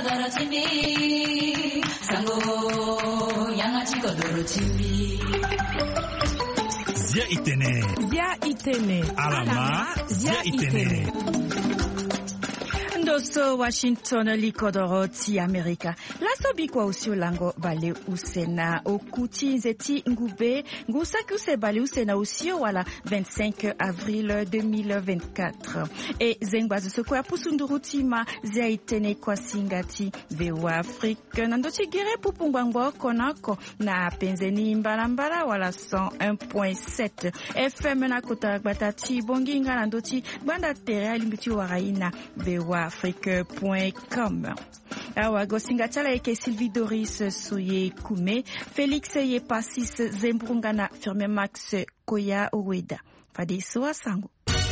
chimbi sango yangachi kodoro chimbi Zia itene alama zia itene Ndoso Washington likodoro ti Amerika. Laso bikwa usio lango bale usena okuti nzeti ngube ngusaki use bale usena usio wala 25 avril 2024. E zengbazi soko ya pusundurutima zia itene kwa singati vewa Afrika. Nandochi gire pupungwangwa konako na penzeni mbalambala wala 101.7 FM na kutabatati bonginga nandochi banda tere alimbiti waraina vewa afrique.com. Awa gosinga tala eke Sylvie Doris Soye Kume, Félix Yepasis Zembrungana Firme Max Koya Oweda. Fadiso sango.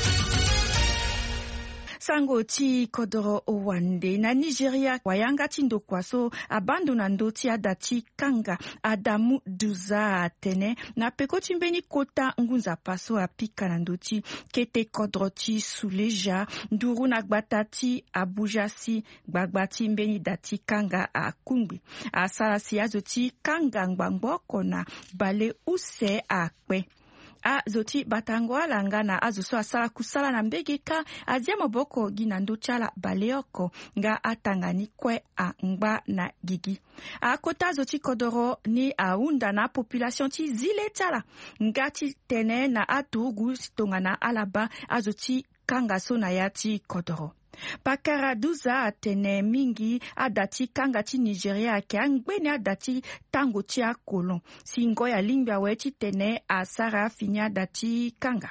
Sango ti kodoro owande na Nigeria wayanga tindo kwaso abandona ndoti adati kanga Adamu Duza atene na peko timbeni kota ngunza paso apika na ndoti kete kodroti suleja nduru na gbatati abujasi gbagbati mbeni dati kanga akungbi asarasi azoti kanga ngbangbo na bale use akwe a zoti batangwa langana azuso asala kusala na mbegeka azia maboko gina ndochala baleoko nga atangani kwe a ngba na gigi a kota zoti kodoro ni aunda na population ti zile tala ngati tene na atugu stongana alaba azoti kanga so na yati kodoro Pakara Duza atene mingi adati kanga ti Nigeria ke angbeni adati tango ti akolon. Singo ya lingba weti tene asara fini adati kanga.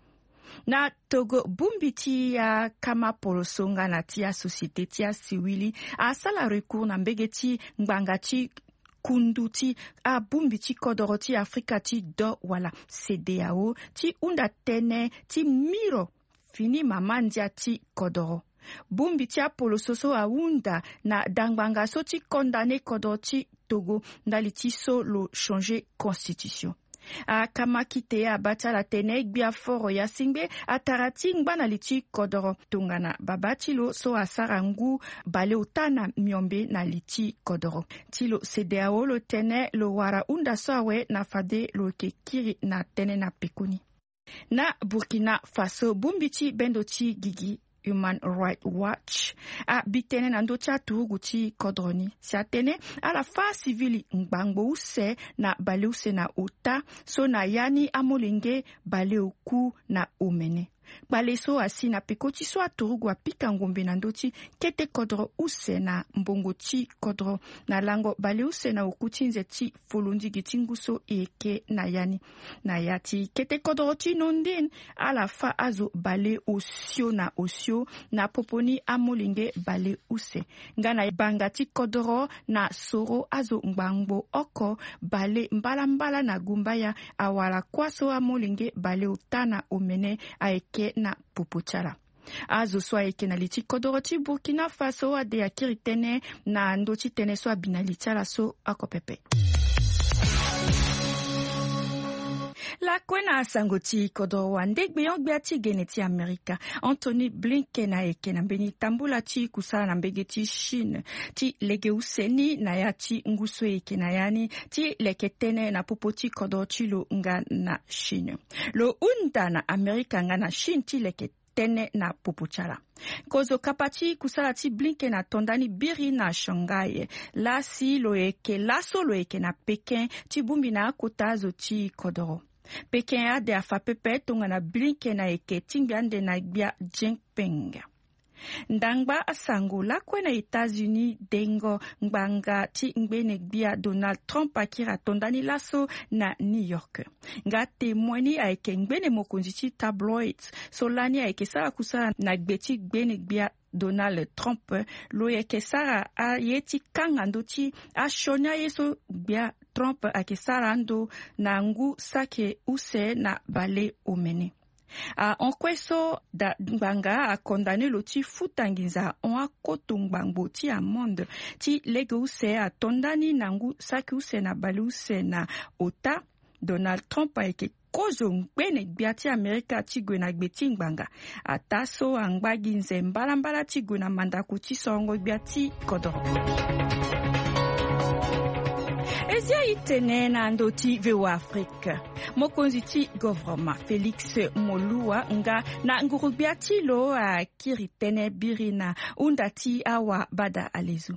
Na Togo bumbiti ya kama polosonga na tia societe tia siwili asala recours na mbegeti ngbangati kunduti a bumbiti kodoroti Afrika ti do wala CEDEAO ti unda tene ti miro fini mamandia ti kodoro. Bumbi tia polo soso aunda na dangbanga so ti condamné kodoti Togo ndali ti so lo changer constitution. A kama kite a bata la tene gbia foro ya singbe atarati ngbana liti kodoro tongana babati lo so asarangu bale utana miombe na liti kodoro. Tilo CEDEAO lo tene lo wara unda so awe na fade lo kekiri na tene na pekuni. Na Burkina Faso bumbiti bendoti gigi Human Rights Watch a bitene na ndocha turuguti kodroni si atene a la fa civili ngbangbo use na bale use na ota so na yani amolenge bale oku na omene bale so asi na pekoti so aturugu apika ngombe na ndoti kete kodro use na mbongoti kodro na lango bale use na okuti nzeti folundi gitinguso eke na yani na yati kete kodro ti nondin a la fa azo bale osio na poponi amolinge bale use ngana bangati kodro na soro azo ngbangbo oko bale mbala na gumbaya awala kwaso amolinge bale utana omene aeke na pupuchala. Azo swa eke na liti kodoroti Burkina Faso ade akiri tene na ndoti tene so abinalitala so akopepe. La kwena sangoti kodoro wande gbe ti geneti Amerika Anthony Blinken na eke na beni tambula ti kusala na mbegeti Chine ti lege useni na ya ti nguso eke na yani ti leketene na popoti kodoro ti lo nga na Chine lo unda na Amerika nga na Chine ti leketene tene na pupuchala. Kozo kapati kusala ti Blinken na tondani biri na Shanghai. Laso lo eke na Pekin ti bumbi na kota zo ti kodoro. Pekin ade afa pepe tonga na Blinken na eke tingbande na gbia Jinping. Ndangba asango la kwena États-Unis dengo ngbanga ti ngbene gbia Donald Trump akira tondani laso na New York. Nga témoigni aike ngbene mokonzi ti tabloids solani aike sara kusara na gbeti gbene gbia Donald Trump lo yeke sara a yeti kanga ndoti a shonya yeso gbia Trump ake sara ndo na ngu sake use na bale omene. En kweso da ngbanga a condamné lo ti futangiza on a koto ngbangbo ti amende ti lege use a tondani nangu saki use na bali use na ota Donald Trump ayeke kozo ngwene gbiati Amerika tigwe na gbeti ngbanga ataso angbagi nze mbala tigwe na mandaku tisongo gbiati kodoro. Ezia itene na ndoti VOA Afrique. Mokonzi ti gouvernement Félix Molua nga na ngurugbiati lo a kiritene birina undati awa bada alezu.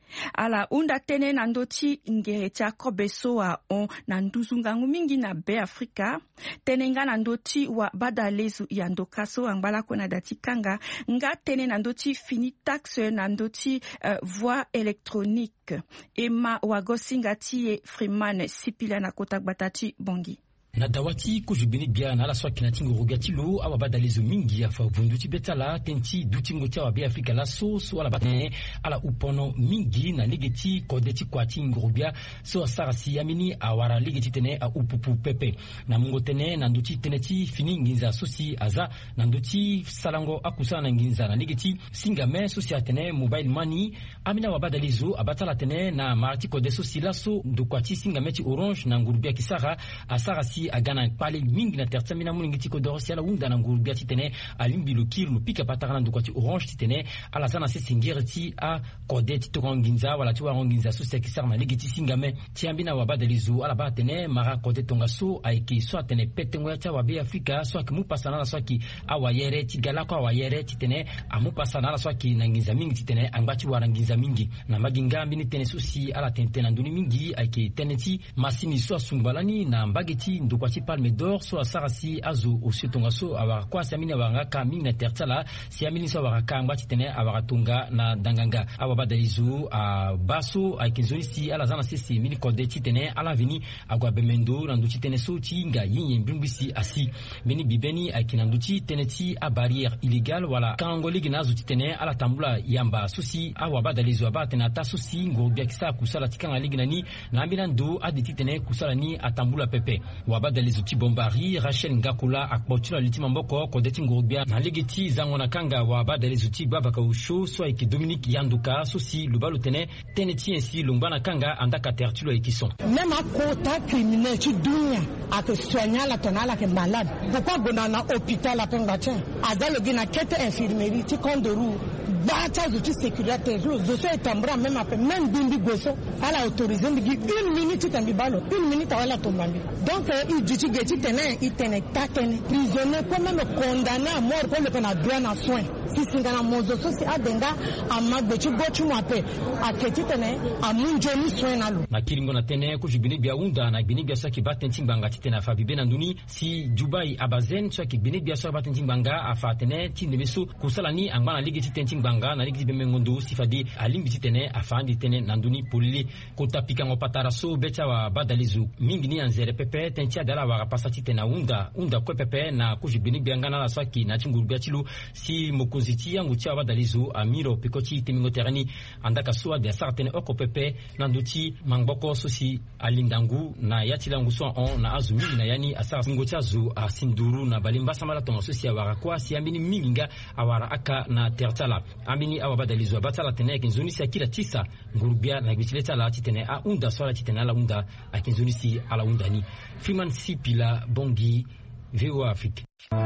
Ala unda tene na ndoti ngeretia kobeso wa on na nduzungangu mingi na be Afrika tenenga na ndoti wa bada lezu ya ndokaso angbala kona dati kanga nga tene na ndoti fini taxe na ndoti voie électronique ema wagosinga tie Freeman Sipila na kota batati bongi. Na dawati kujubini bia na la swaki na tingo rogati lo awa badalezo mingi afa vunduti betala tenti duti ngoti awa be Afrika la so ala batene ala upono mingi na ligeti kodeti kwa tingo rogia so sarasi amini awara ligeti tene a upupu pepe na mungo tene na nduti teneti fini nginza sosi aza na nduti salango akusa na nginza na ligeti singame sosi atene mobile money amina wabadalezo abatala tene na marati kode sosi la so ndukwati singame ti orange na ngurubia kisara asarasi agana pale mingi na tertsa mina muningi tiko dorosi ala unda na ngurubia titene alimbi lo kilo no pika patara ndukwati orange titene ala sana se singirti a kode tito nginza wala ti wa nginza so se kisara na ligeti singame ti ambina wabadalezo ala ba tene mara kode tonga so aiki so atene petengo ya ta wa be Afrika so akimu pasana la so ki awayere ti gala ko awayere titene amu pasana la so ki na nginza mingi titene angbachi wa nginza mingi na maginga mbini tene susi ala tentena nduni mingi aiki teneti masini so sumbalani na mbageti ndokwati palme d'or so asarasi azo osietonga so awakwa siamini awangaka mingi na tertala siamini so awaka mbati tene awakatunga na danganga awabadalizo a baso aikinzonisi ala zana sisi mini kode titene ala vini agwa bemendo na nduti tene so tinga yinye mbimbisi asi beni bibeni aikina nduti teneti a barrière illégale wala kangoligi nazo titene ala tambula yamba susi awabadalizo abatena ta susi ngobia kisa kusala tikanga ligi nani na ambina ndo aditi tene kusala ni atambula pepe wabadalizo ti bombari Rachel Ngakula akbotula litima mboko kodeti ngobia na ligiti zango na kanga wabadalizo ti babaka usho so iki Dominique Yanduka susi lubalo tene teneti ensi lumbana kanga andaka tertulo ikison même à kota criminel ti dunia ak soigner la tonala ke malade pourquoi gona na hôpital la pengatia adalo gina kete infirmerie ti kondoru bata zuti sécurité zo so etambra même bimbi goso ala autorisé ngi 1 minute tambi balo 1 minute wala tombambi donc il dit que tene itene tatene prisonnier comme même condamné à mort pour le pena droit na soin si singana mozo so si adenga amagbe ti gochu mape aketi tene amunjo ni soin nalo na kiringo na tene ko jibini bia unda na bini bia saki batenti banga titena fa bibe na nduni si Dubai abazen saki bini bia so batenti banga afa tene ti nebeso kusala ni angana ligi titenti banga na ligi bemengondo sifadi alimbi titene afandi tene na nduni polili kota pika ngopatara so becha wa badalizu mingi ni anzere pepe tentia dala wa pasati tena unda ko pepe na ko jibini bia ngana la saki na chingurubia tilo si mokoziti yangu tia badalizu amiro pikoti temingo terani andaka so de sartene oko pepe na nduti mangboko sosi alindangu na yatilangu so on na azumi na yani asara ngotia zu asinduru na balimba samala tonga sosi awara kwa si ambini minginga awara aka na tertala ambini awabadalizu abatala tene kinzoni si akila tisa ngurubia na gbitileta la titene a unda so la titene ala unda akinzoni si ala unda ni Freeman Sipila bongi VOA Afrique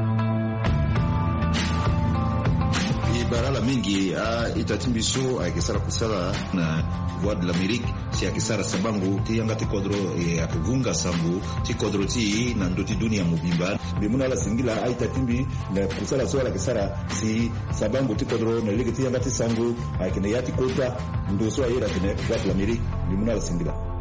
barala mingi itatimbiso akisara kusala na voix de l'Amérique si akisara sabangu ti yanga ti kodro akuvunga sambu ti kodro ti na ndoti dunia mubimba bimuna la singila itatimbi na kusala so akisara si sabangu ti kodro na ligi ti yanga ti sangu akina yati kota ndo so ayera tene voix de l'Amérique bimuna la singila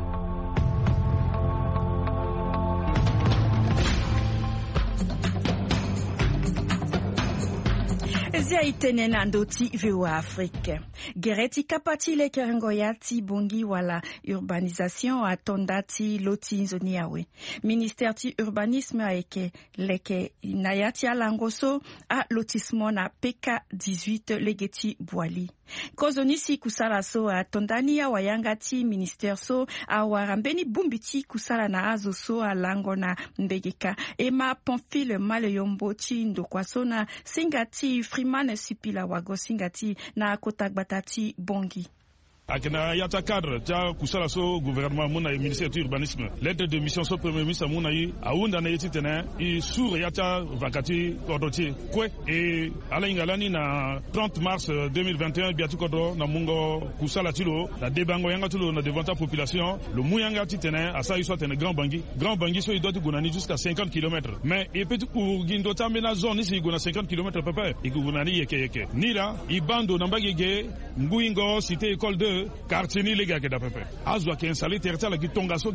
Zia itene na ndoti VOA Afrique. Gereti kapatile kerengoyati bongi wala urbanisation atondati loti nzoni yawe. Ministère ti urbanisme aeke leke nayati alangoso a lotissement na PK18 legeti Bwali. Kozonisi kusala so atondani ya wayangati ministère so awarambeni bumbiti kusala na azo so alango na mbegeka. Ema Pamphile Maleyombo ti ndokwaso na singati Freeman Sipila wago singati na kotakbatati bongi. akena yata cadre ta kusala so gouvernement mona ministère de urbanisme lettre de mission so premier ministre mona yi awunda na yiti tene i sur yata vakati kodoti kwe e ala ingalani na 30 mars 2021 biatu kodro na mungo kusala tilo na debango yanga tilo na devant ta population le muyanga titene asa iso tene grand bangi so idoti gonani jusqu'à 50 km mais et petit pour gindo tamena zone ici gona 50 km papa et gonani yeke ni là ibando na mbagege nguingo cité école 2 quartier ni lega ke da papa azwa ke installer territoire ki tongaso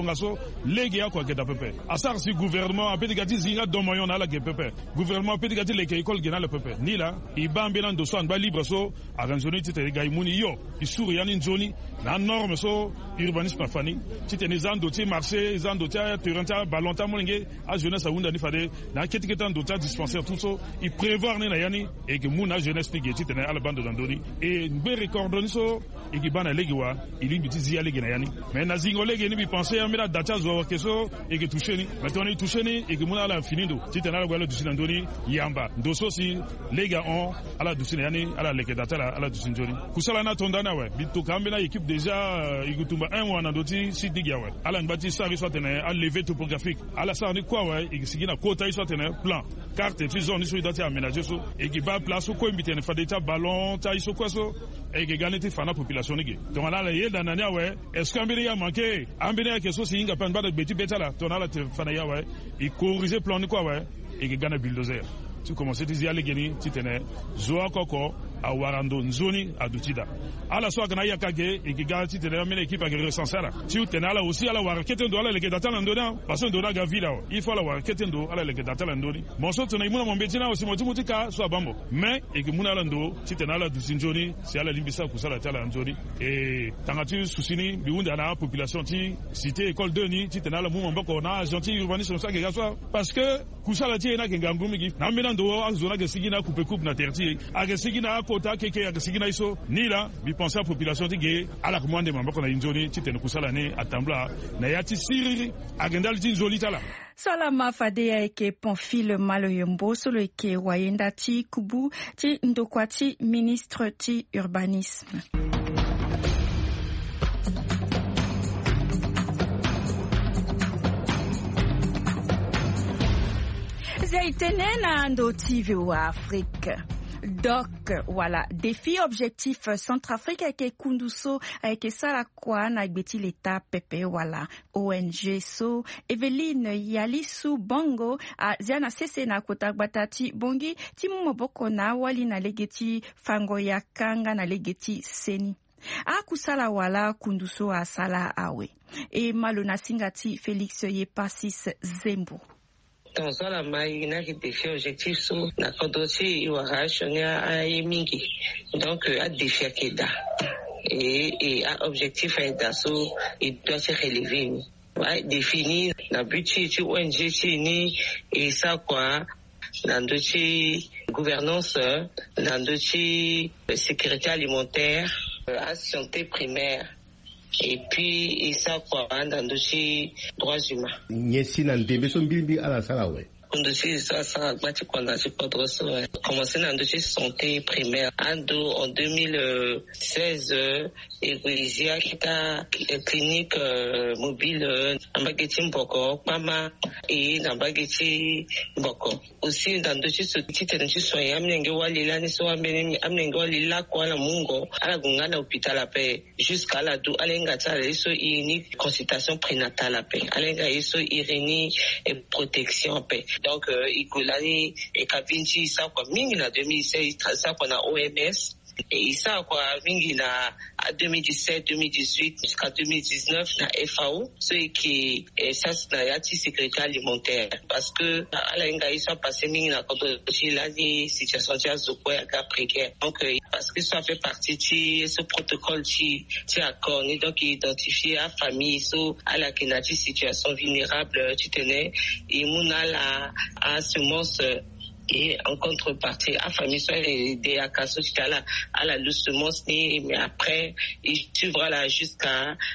lege ya ko ke da papa asar si gouvernement apeti gati zinga domoyon na la ke papa gouvernement apeti gati le ke école gena le papa ni là ibambe na ndoso an ba libre so aranzoni tite ga imuni yo isuri yani nzoni na norme so urbanisme fani tite ni zando ti marché zando ti terrain ballon ta molenge a jeunesse a wunda ni fade na ketiketa ndo ta dispensaire tout so i prévoir ni na yani et que muna jeunesse ni tite na ala bande d'andoni et be recordoni so et qui bana legi wa ili biti zia legi na yani mais na zingo legi ni bi penser amira data zo keso et que toucher ni maintenant ni toucher ni et que muna ala finindo tite na la gwala du sinandoni yamba ndo so si lega on ala du sinani ala leke data ala du sinjoni kusala na tondana wa bitu kambe na équipe déjà igutumba 1 mois na doti sidigia wa ala ngati sari soit tene à lever topographique ala sa ni kwa wa isigina kota soit tene plan carte et zone so idati aménager so et qui ba place ko mbite ne fadeta ballon ta iso kwa so et qui ganete fana population ni donc ala la yeda nania wa est-ce qu'ambiri ya manqué ambiri ya keso singa pan ba de beti betala ton ala te fana ya wa et corriger plan ni kwa wa et qui gana bulldozer tu commences à dire les geni tu tenais zoa koko a warando nzoni a dutida ala so kana yakage et qui garantit tenais mais l'équipe a recensé là tu tenais là aussi ala warakete ndo ala le data ndona parce que ndona gavila il faut la warakete ndo ala le data ndoni mon so tenais muna mombetina aussi motimutika so bambo mais et que muna ndo tu tenais là dusinjoni c'est ala limbisa kusala tala nzoni et tangatu susini biunda na population ti cité école 2 ni tu tenais là muma mboko na gentil urbanisme ça que gaso parce que kusala ti na ngangumi na mina ndo azona ke sigina coupe na terti aga sigina kota keke aga sigina iso ni la bi penser population tige ala komande mambako na injoni titene kusala ne atambla na yati siri agendal tinzoli tala Salama Fadea eke Pamphile Maloyombo solo eke wayenda ti kubu ti ndokwati ministre ti urbanisme. Zaitenena ndo TV wa Afrique. Donc, voilà, défi objectif Centrafrique avec Kunduso, avec Salakwa, na gbeti l'État Pepe, voilà, ONG So, Eveline Yalisu Bongo, a Ziana Sese na Kota Batati Bongi, Timu Moboko na wali na legeti Fangoya Kanga na legeti Seni. A kusala wala Kunduso a sala awe. E malona singati Félix Yepasis Zembo. Dans la maïna qui défie objectif sous la condotti iwarashonea a mingi donc à défi keda et à objectif à dasso il doit se relever ouais définir la but ci ONG ni et ça quoi dans dossier gouvernance dans dossier sécurité alimentaire à santé primaire et puis et ça quoi dans dossier droits humains nyesi na ndembe so mbilimbi ala sala we dossier ça bati kwa na c'est pas droit commencer dans dossier santé primaire en 2016 Egoisia kita clinique mobile ambageti mboko mama et ambageti mboko aussi dans dossier ce petit dossier soin amnenge walila ni so amnenge walila kwa la mungo ala gungana hôpital la paix jusqu'à la do alenga tsala so ini consultation prénatale la paix alenga so irini et protection paix donc ikolani et kabinchi ça quoi mingi na 2016 ça quoi na OMS et ça quoi mingi na à 2017 2018 jusqu'à 2019 na FAO ce qui ça c'est la sécurité alimentaire parce que alenga ça passé mingi na quand la situation de quoi précaire donc parce que ça fait partie de ce protocole qui accord donc identifier à famille so à la kinati situation vulnérable tu tenais et monala à semence et en contrepartie à famille soit aider à casser à la semence mais après il suivra là jusqu'à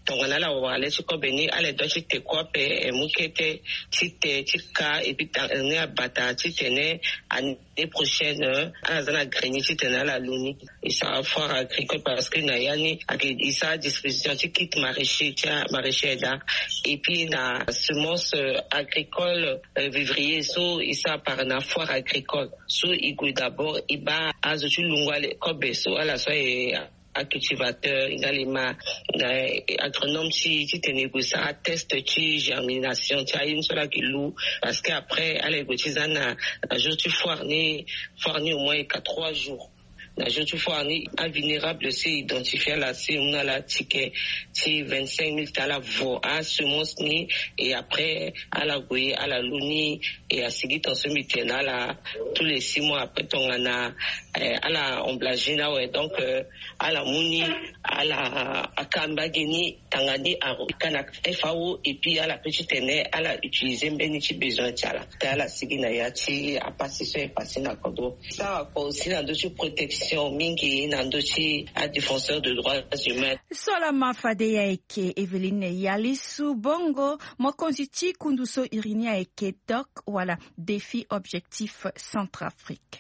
tongana la wale chiko beni ale dochi te kope mukete tite tika et puis tane abata titene année prochaine azana grenier titene la luni et ça foire agricole parce que na yani il sa disposition kit maraîcher là et puis na semence agricole vivrier so isa par na foire agricole so il d'abord iba azotu lungwale kobe so ala so cultivateur ingalima agronome si tu négocie test tu germination tu as une seule qui loue parce que après aller gotizana jour tu fourni au moins 3 jours. La jeune fois vulnérable c'est identifié là c'est on a la ticket c'est 25 000 à la voix à semence ni et après à la goye à la luni et à seguir ton semi-terrain là tous les 6 mois après ton à la omblagina ouais donc à la muni à la akambageni tangani à kana FAO et puis à la petite année à la utiliser beniti besoin tiala à la seguir na yati à passer sur passer na kodo ça aussi dans de protection mingi nandochi a défenseur de droits humains. Solama Fadeya eke Eveline Yalisu Bongo mokonzi kunduso irinia eke doc wala défi objectif Centrafrique.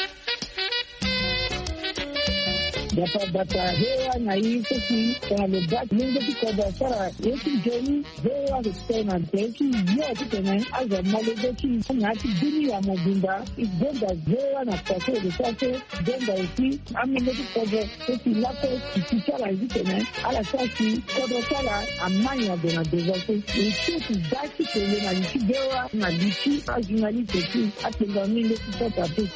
Data hewa na hii sisi kwa mabati mingi kwa sara yetu jeni hewa kutena teki yote tena aza malegoki na dini ya mobimba igenda hewa na kwa sasa genda isi amileki kwa sisi lapo kisara hizi tena ala sasa kwa sala amanya de na desasi isi daki tena na isi hewa na isi ajinalite tu atenda mingi kwa tatu.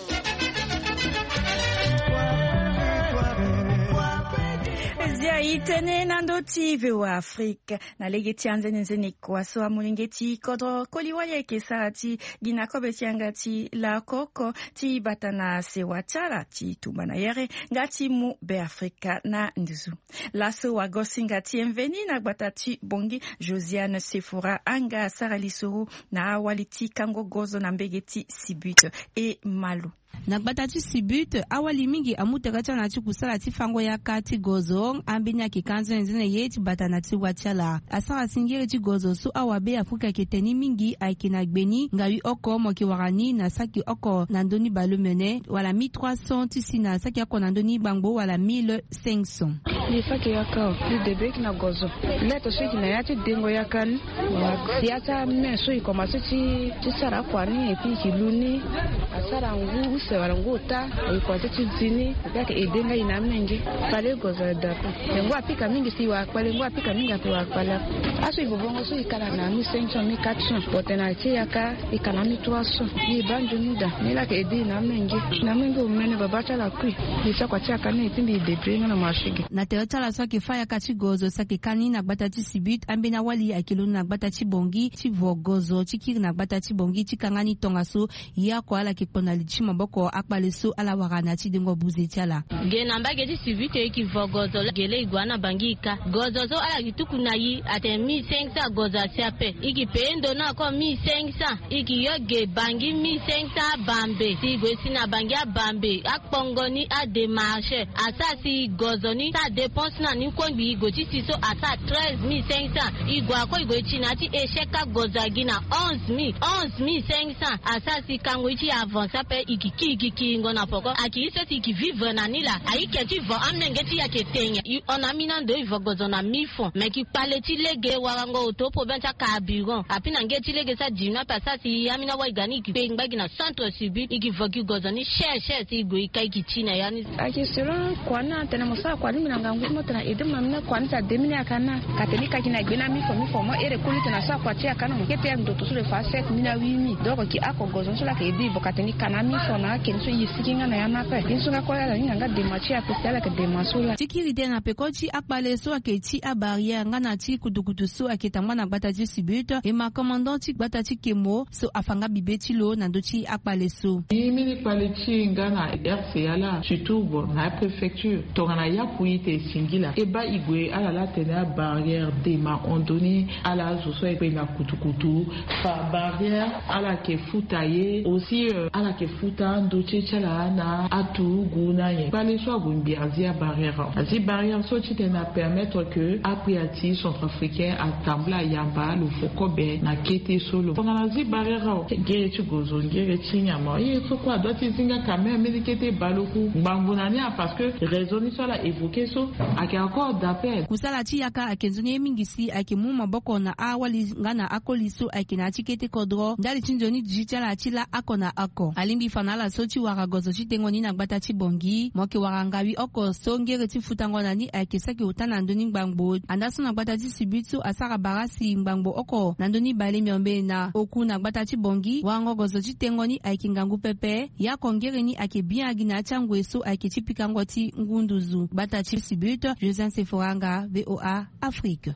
Zia itene nandoti vewa Afrika na legeti anzenezeni kwa soa mulingeti kodro koliwale kesati gina kobeti angati la koko ti batana sewatala ti tumana yere ngati mu be Afrika na nduzu la so wagosi ngati mveni na batati bongi Josiane Sefora anga saralisuru na waliti kango gozo na mbegeti sibut e malu na batati sibut awali mingi amutagacha na chikusala tifango ya kati gozo ambinya kikanzo nzine yeti batana tiwachala asara singire ti gozo su awabe Afrika keteni mingi aikina gbeni ngawi oko moki warani na saki oko nandoni balumene wala 1300 tisina saki oko nandoni bangbo wala 1500 ni saki yaka debek na gozo leto siki na yati dengo yakan siata meso ikomase ti sara kwani epi kiluni asara ngu se warangota ikwate tizini yake edenga ina mengi pale gozo data ngo apika mingi si wa pale ngo apika mingi kwa pala aso ibobongo so ikala na 1500 1400 potenati yaka ikala 1300 ni banjo nida nila ke edina mengi na mengi umene babacha la kwi bisa kwa chaka ne timbi debrenga na mashige na teotala so kifaya kati gozo sake kani na batati sibut ambena wali akilo na batati bongi ti vogozo tikiri na batati bongi tikangani tongaso ya kwa ala kipona lichima boko akbaleso ala warana ti dengo buzetala gena mbageti sibut eki vogozo gele igwana bangika gozo so ala kitukuna yi ate 1500 gozo asiape iki pendo na ko 1500 iki yoge bangi 1500 bambe si gwesi na bangi bambe akpongoni a démarche asasi gozo ni sa dépense na ni kwangbi igoti siso asa 13500 igwa ko igoti na ti esheka gozo gina 11500 asasi kangwichi avance ape iki ngona poko akiso si ki vivre na nila aike ti vo amnengeti ya ketenya ona mina ndo ivo gozo na 1000 francs mais ki paleti lege warango otopo benta ka biron apina ngeti lege sa dina pasasi amina wa igani ki pe ngbagi na centre subit iki voki gozo ni cher si go ikai kichina yani akisira kwana tena musa kwani minanga ngumo tena edema mina kwani sa demini akana katelika kina gbena mifo mo ere kulita na sa kwachi akana mukete ya ndo tosule fa 7 wimi doko ki ako gozo so la ke di bokateni kana mifo na kenso yisikinga na yana pe kinso ga kwa la nganga demachi apesala ke demasula tikiride na pekochi akpale so aketi a barrière ngana ti kudukudu so aketangwa na batati sibut e ma commandant ti batati kemo so afanga bibeti lo na ndoti akpale so mini paleti ngana RCA la surtout bon na préfecture tongana ya puite singila eba igwe ala la tena barrière de ma ondoni ala zoso e na kutukutu fa barrière ala ke futaye aussi ala ke futa ndoche chala na atu guna ye bale so gumbi azia barrière azi barrière so tena permettre que apriati centrafricain atambla yamba lu fokobe na kete solo ngana zi barrière gere tu gozo gere chinyama ye so kwa doti zinga kamera medikete baloku bambunani parce que raisonni sur la évoqué so ake encore d'appel kusala ti yaka akenzoni mingisi ake mu maboko na awali ngana akoliso ake na tikete kodro ndali tinjoni dijitala atila akona ako alimbi fanala soti waka gozo chitengoni na gbata ti bongi moke warangawi oko songere ti futangona ni ake saki utana ndoni ngbangbo andaso na gbata ti sibitu asara barasi ngbangbo oko na ndoni bale miombe na oku na gbata ti bongi wango gozo chitengoni ake ngangu pepe ya kongere ni ake biagi na changwe so ake tipikangoti ngunduzu gbata ti sibitu Joseph Seforanga VOA Afrique.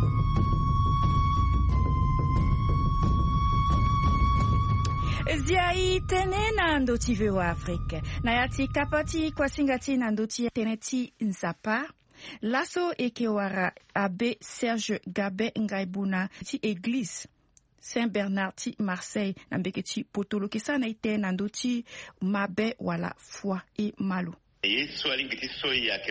Ziai tene na ndoti VOA Afrique. Na yati kapati kwa singati na ndoti teneti nzapa. Laso ekewara abe Serge Gabe Ngaibuna ti Église Saint-Bernard ti Marseille na mbeke ti Potolo kesa na ite na ndoti mabe wala foi e malo. Yesu alingiti soyi yake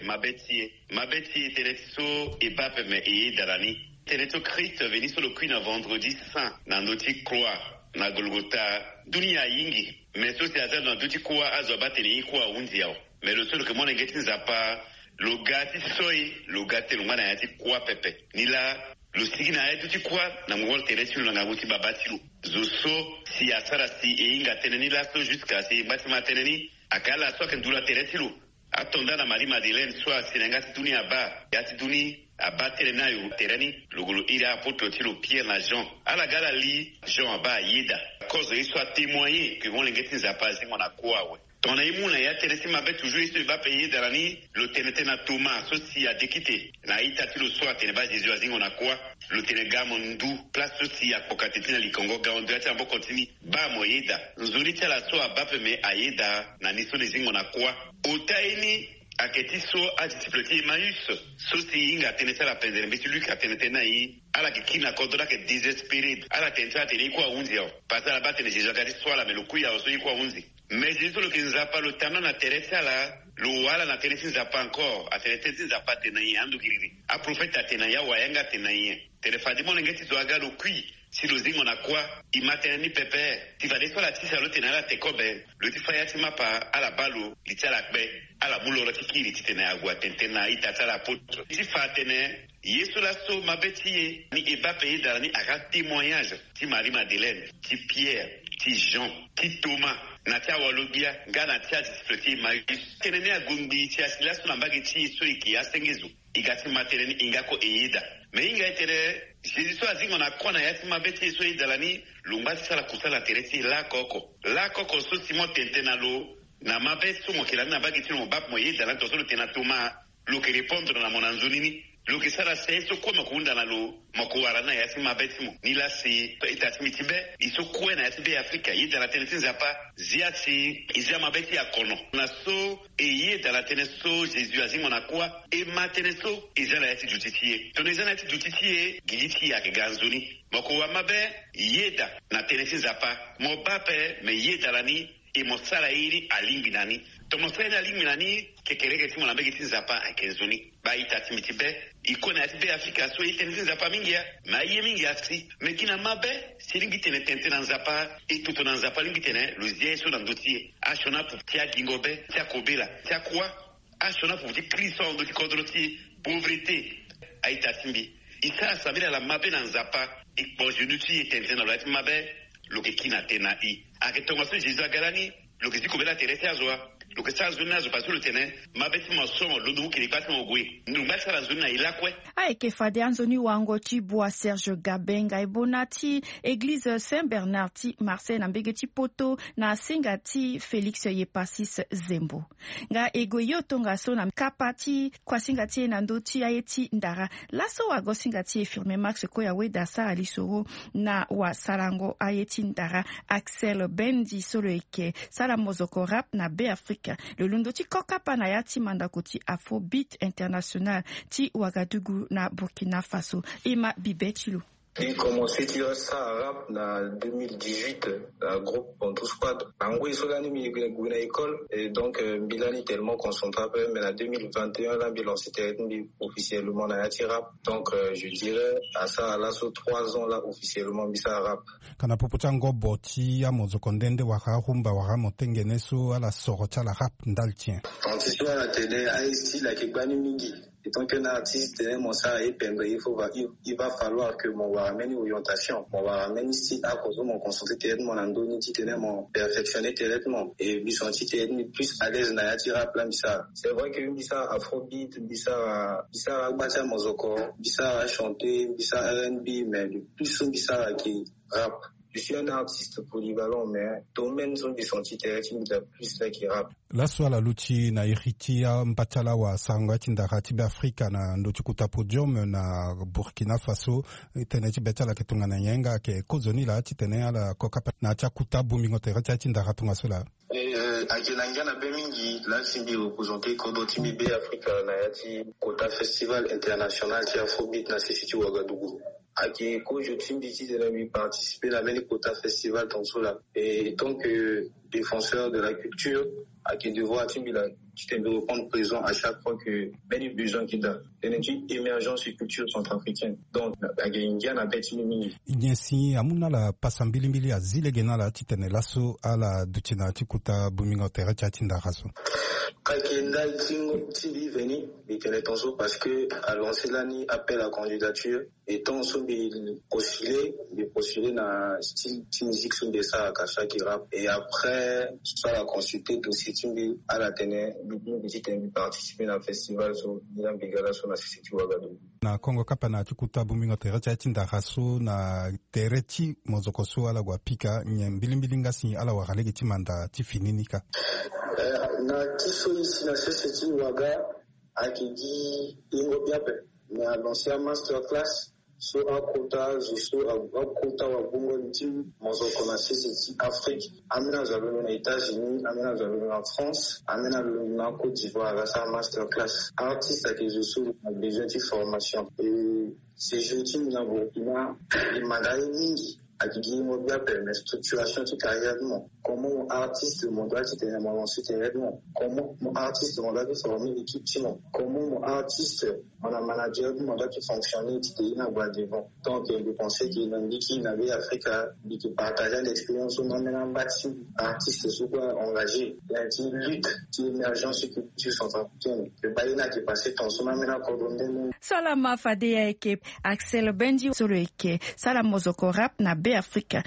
mabeti tereso epape me darani tereto Christ veni sur le cuit na vendredi saint na ndoti croix na Golgotha dunia yingi mais so c'est azal na ndoti croix azobate ni croix unzi yao mais le seul que mon ngeti nzapa logati soyi logate lungana yati croix pepe nila lo sigina yetu ti croix na mongol teresi lu na nguti babatilu zoso si asara si inga teneni laso jusqu'à si batima teneni akala so kendula teresi lu atonda na Marie Madeleine soit sinengati tuni aba yati tuni aba terenayo terani lugulu ira apoto tilo Pierre na Jean ala gala li Jean aba yida cause il soit témoigné que vont l'engeti zapa zingo na kwawe ton aimuna ya teresi mabe toujours il va payer darani le tenete na Thomas so si a dekite na ita tilo soit teneba Jésus zingo na kwa le tenega mondu place aussi ya kokatetina likongo ga on doit ambo continue ba moyeda nzuri tala so abape me ayeda na niso zingo na kwa otaini aketi so a disciple ti Emmaüs so si inga tenete la pendere mais celui qui a tenete na yi ala kina kodra ke désespéré ala tenete teni kwa unzi yao parce la bate ne Jésus gadi swala mais le kuya so yi kwa unzi mais Jésus le kinzapa le tana na teresa la lo wala na teresa nzapa encore a teresa nzapa tenayi andu kiriri a prophète atenaya wayanga tenayi telefadi mon ngeti zo aga le kui si le zingo na kwa imateni pepe ti va deso la tisa lo tenala tekobe le ti faya ti mapa ala balo li ti ala kbe ala bulo ti kiri ti tena agua tentena ita tala poto ti fa tene yesu la so mabeti ni eba paye dala ni aka témoignage ti Marie Madeleine ti Pierre ti Jean ti Thomas na ti awalogia nga na ti disciple ti Emmaüs tenene agumbi ti asila so na mbage ti yesu iki asengezu igati matereni ingako eyida me inga etere Jésus so azingo na kona yati mabeti so idalani lumba sala kusala teresi la koko so simo tentena lo na mabeti so mokela na bagi tino bap mo yidala to so tena tuma lo ke répondre na monanzunini lo ke sala seso ko makunda na lo makuwara na yati mabeti mo nila si itati mitibe iso kuwe na yati be Afrika yidala tenesi zapa ziati izia mabeti ya kono na so yidala teneso Jésus azingo na kwa e mateneso izala yati jutitie tonezana yati jutitie giliti ya ganzuni moko wa mabe yeda na tenesi zapa mo bape me yeda lani e mo sala iri alingi nani to mo sala alingi nani kekereke timo na begiti zapa akenzuni ba itati mitibe ikona yati be Afrika so tenesi zapa mingia ma ye mingia si me kina mabe silingi tente na zapa e tuto na zapa lingi tene luzie so na ndotie ashona pour tia gingobe tia kobela tia kwa ashona pour di kristo ndo kodroti pauvreté aita timbi isa sabila la mabe na nzapa ikpo jenuti etente na lati mabe loke kina tena I aketonga so Jésus agalani loke zikobela terese azwa loke sa zuna zo pasu lutene mabe ti mosomo lodu ki lipati mogwe ndumba sala zuna ilakwe aeke fade anzoni wango ti bua Serge Gabenga ebona ti Église Saint-Bernard ti Marseille na mbege ti poto na singa ti Félix Yepasis Zembo nga ego yo tonga so na kapa ti kwa singa ti na ndo ti aye ti ndara laso wa go singa ti firme Max Koya weda sara lisoro na wa sarango aye ti ndara Axel Bendi solo eke sala mozoko rap na be Afrique Africa. Le lundo ti kokapa na ya ti mandako ti Afrobeat International ti Ouagadougou na Burkina Faso. Ima Bibetilo. J'ai commencé ça à rap en 2018, le groupe Pontou Squad. En gros, ils sont allés à l'école et donc Bilan est tellement concentré, mais en 2021, là, Bilan s'était officiellement à rap. Donc, je dirais, à ça, là, sur 3 ans, là, officiellement, Bisa rap. Kana pupuchango boti ya mozokondende wakahumba wakamotengeneso ala sorocha la rap ndaltien. Quand tu sois à la télé, à ici, la Kekbani Mingi. Et tant qu'un artiste, mon ça est il va falloir que mon va ramener orientation, mon va ramener ici à cause de mon concentré tellement, mon andoni mon perfectionner tellement et me sentir plus à l'aise na yati rap là bisa. C'est vrai que bisa afrobeat, bisa batia mozoko, bisa chanter, bisa R&B, mais le plus bisa qui rap. Je suis un artiste polyvalent, mais domaine sont des sentiers de plus là qui rap. La swala luchi na iritia mpachala wa sanga tindakati Afrika na ndochikuta podium na Burkina Faso tenechi betala ketunga na yenga ke kozoni la titene ala kokapa na chakuta bumingo terecha tindakatunga sola. Akenanga na bemingi là simbi représenté Kodo Timi B Africa na yati Kota Festival International qui Afrobeat na sisi Ouagadougou. Aki ko je timbiti de la lui participer à la Kota Festival Tansola et tant que défenseur de la culture Aki devoir timbila qui tente de reprendre présent à chaque fois que ben il besoin qu'il a une émergence de culture centrafricaine donc Aki India na beti mimi inyensi amuna la pasambili mbili azile genala titene laso ala duchina tikuta bumingo tere chatinda raso Kakenda Timbi veni bitene tonso parce que a lancé l'année appel à candidature et tonso bi postulé na style musique sur des ça à qui rap et après ça la consulter dossier Timbi à la tene bi participer na festival sur Milan Bigala sur na City Ouagadougou na Congo kapa na tikuta bumingo tere chatinda raso na terechi mozokoso ala gwapika nyembilimbili ngasi ala wagalegi timanda tifininika na tiso ici na CCT Ouaga akidi ingo biape na l'ancien masterclass so akota zo akota wa bongo nti mozoko na CCT Afrique amena zalo na États-Unis amena zalo na France amena na Côte d'Ivoire sa masterclass artiste qui zo a besoin de formation et ces jours-ci nous avons les mandats mingi akidi ingo biape mais structuration de carrière comment mon artiste mon doit être un comment mon artiste mon doit former l'équipe comment mon artiste mon manager mon doit fonctionner qui na bois devant donc je pensais qu'il y a une qui n'avait Africa qui partageait l'expérience on a bâti artiste soit engagé il y a une lutte qui émergence culture centrafricaine le baïna qui passait ton son maintenant coordonné Salama Fadea eke Axel Benji solo eke Salamozoko rap na B Africa.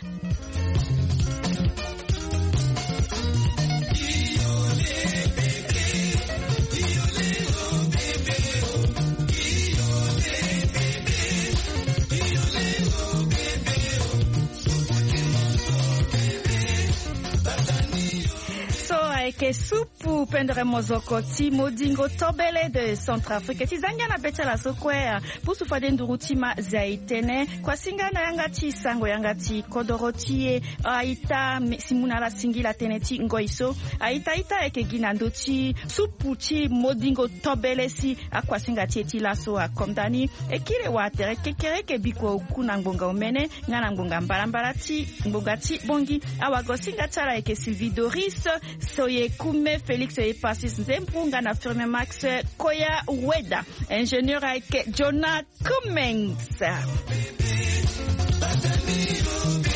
Ke supu pendre mozoko ti modingo tobele de Centrafrique ti zanga na becha la sokwea pusu fade ndurutima zaitene kwa singana yanga ti sango yanga ti kodorotie aita simuna la singila teneti ngoiso aita eke ginando ti supu ti modingo tobele si akwa singa ti laso akomdani ekire watere kekere ke biko kuna ngonga omene ngana ngonga mbalambala ti ngonga ti bongi awago singa tala eke Sylvie Doris soye Kume Félix Epasis Nzempunga na firme Max Koya Weda ingénieur avec Jonah Cummings.